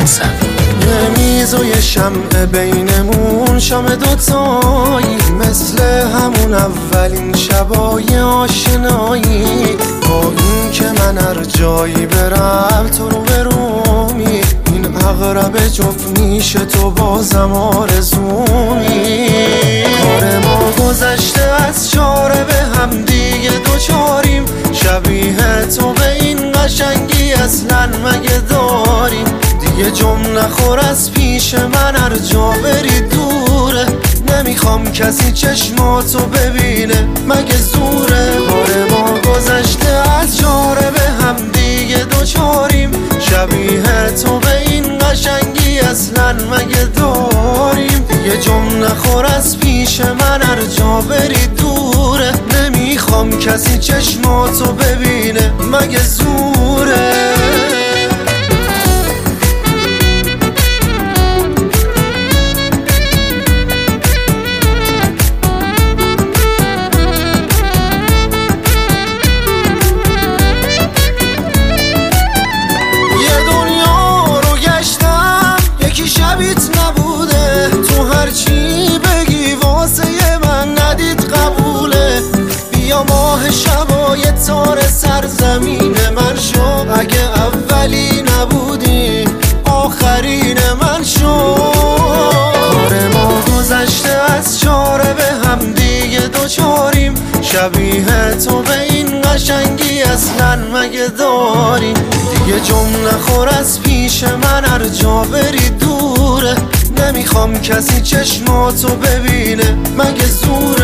یه میز و یه شمع بینمون، شام دوتایی مثل همون اولین شبای آشنایی. با این که من هر جایی برم تو رو برومی، این اغرب جفت میشه تو بازم آرزومی. کار ما گذشته از چاره به هم دیگه دوچاریم، شبیه تو به این قشنگی اصلا مگه داریم؟ دیگه جم نخور از پیش من، هر جا بری دوره. نمیخوام کسی چشماتو ببینه مگه زوره؟ کار ما گذشته از چاره به هم دیگه دوچاریم، شبیه تو به این قشنگی اصلا مگه داریم؟ دیگه جم نخور از پیش من، هر جا بری دوره. نمیخوام کسی چشماتو ببینه مگه زوره؟ شبیت نبوده، تو هرچی بگی واسه من ندید قبوله. بیا ماه شبای تار سرزمین من شو، اگه اولی نبودی آخرین من شو. کار ما گذشته از چاره به هم دیگه دوچاریم، شبیه تو به این قشنگی اصلا مگه داریم؟ دیگه جم نخور از پیش من، هر جا بری دوره. نمیخوام کسی چشماتو ببینه مگه زوره؟